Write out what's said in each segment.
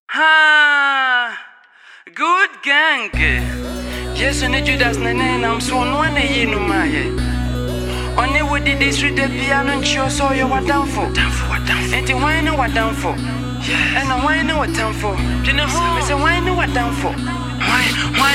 Ha, good gang. Yes, on the Judas Nene, I'm so one a year no my head. Only what did this with the piano and show so you were down for. And the wine what down for. And the wine what down for. You know, it's a wine what down for. Why?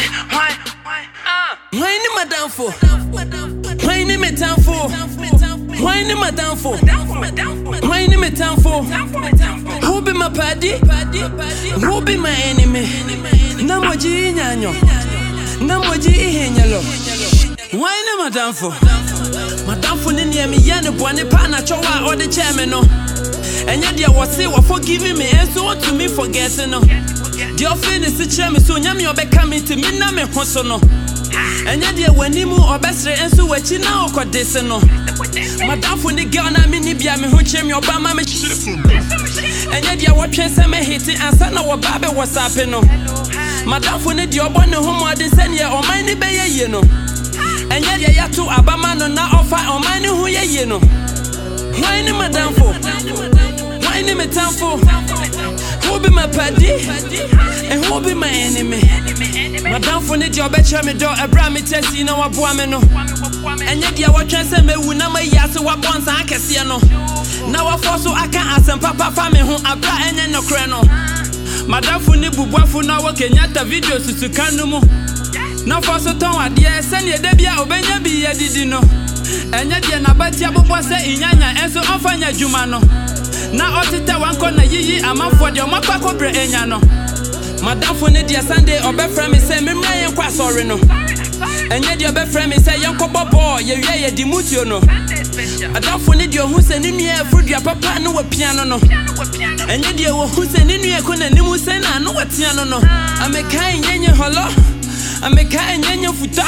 Why am I down for? Why am I down for? Why am I down for? Why am I down for? Who be my paddy? Who be my enemy? Namoji nyanyo. Namoji ihenyalo. Why am I down for? My down for near me yana bwane pana chowa or the chairman no. And yet you was say what forgiving me and so to me forgetting no. The offense is the chairman so nyami obekami to me na me hoso no. And yet when you move or best and so what you now got this no. Madam for the girl na me nibia me who chem your bama me. And yet you what chance me hitting and son of what baby was happening no. Madam for the job on the home or the send ya or mine be ye no. And yet you to abama no na offer or mine who ye no. Why am I down for? Why am I down for? Who be my paddy? And who be my enemy? Madam for the job at me door a brammy test you know what boameno. And yet you watch and say me who na my yas what once I can see no. Now I force so I can't ask some papa family who I brought and no crano. Madam for the bubuafu now working at the videos to Kanumo. Now for so ton dear send your debia obenya be ya did no. And yet you na batia bobo say inyanya and so ofanya jumano. Na otita wan kona yiyi ama for the mapa kobre enya no. Madam for the dear Sunday obe friend me say me mra kwa sorry no. And yet your best friend me say yanko bobo ye ye di mutio no. Madam for the dear who say ni me fruit your papa no piano no. And yet you who say ni e kona ni mu say na no piano no. Ameka nyenye holo. Ameka nyenye futa.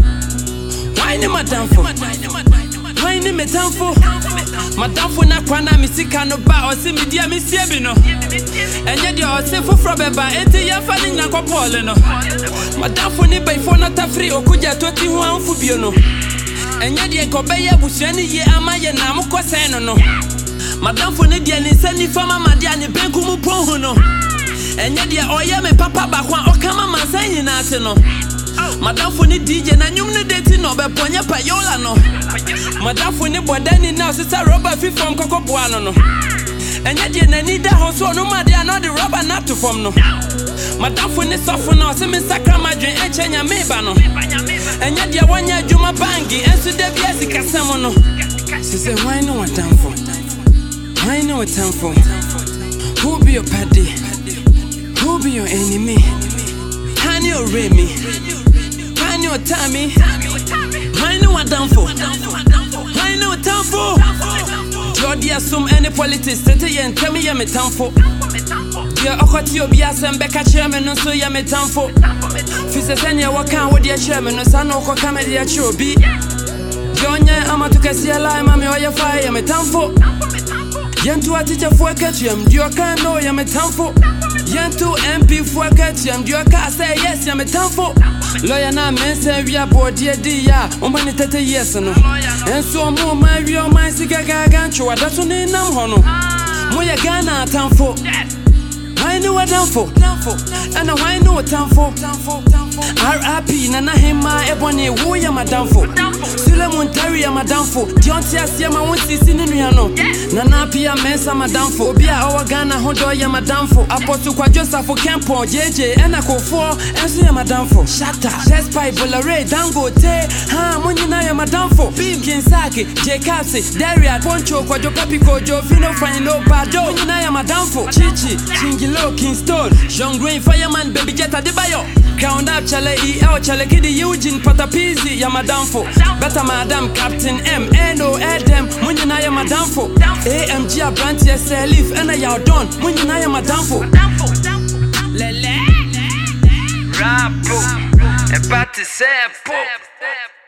Why am I down for? Why am I down for? Madam for na kwana misika no ba o se media me siebi no. Enye de o se foforo beba enti ya fa ni nyankopole no. Madam for ni bai for not free okuja toti ho anfu bio no. Enye de ko be ya busuani ye amaye na mukose no no. Madam for ni de ni sani fama madia ni benku mu pon no. Enye de o ye me papa ba kwa o kama mansan na ate no. Madam for ni DJ na nyum ne date no be ponya payola no. Madam for ni bodani na sister rubber fi from kokoboano no. Enya de na ni da hoso no ma de no the rubber not to form no. Madam for ni sofo no se me sakra madwen enchenya me ba no. Enya de wanya adwuma bangi enso de bia sikasem no. She say why no what time for? Why no what time for? Who be your paddy? Who be your enemy? Can you read me? Can you tell me? Why no what down for? Why no what down for? Jody assume any politics that and tell me ya me down for. Dear Okoti Obias and Becca chairman no so ya me down for. Fisa Sanya waka with your chairman no son or comedy at your beat. Jonya Amatuka see a lie, mammy or your fire me down for. Yantu a teacher for a catch him, do you can't know ya me down for. Yantu MP for a catch him, do you can't say yes ya me down for. Lawyer na men say we are board dear mani tete yes no. And so more my real my siga gancho that's on in nam hono. Moya Ghana town for. I know what down for. And I know what town for. RIP Nana Hema Ebony who ya madam for. Sulemon Terry ya madam for. Diontia Siama won't see Siniano. Nana Pia Mensa madam for. Bia our Ghana Hondo ya madam for. Apostle Quajosa for Campo JJ and I call for and so ya madam for. Shatta Chess Pipe Bolare Dangote Ha Munina ya madam for. Bim Kinsaki J Kasi Daria Poncho Quajo Papico Jo Fino Fino Bado Munina ya madam for. Chichi Chingilo Kingston Jean Green Fireman Baby Jetta de Bayo. Count up Chale EL Chale Kidi Eugene Patapizi ya madam for. Better madam Captain M N.O. Adam Munina ya madam for. AMG Abranti Selif Ena ya Don Munina ya madam for. Lele Rapo Ebati Sepo